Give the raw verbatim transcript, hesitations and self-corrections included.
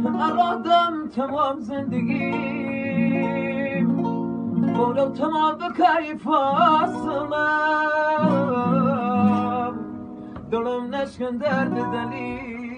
ارادم تمام زندگیم بولو تمام کیف آسمم دلم نشکن درد دلی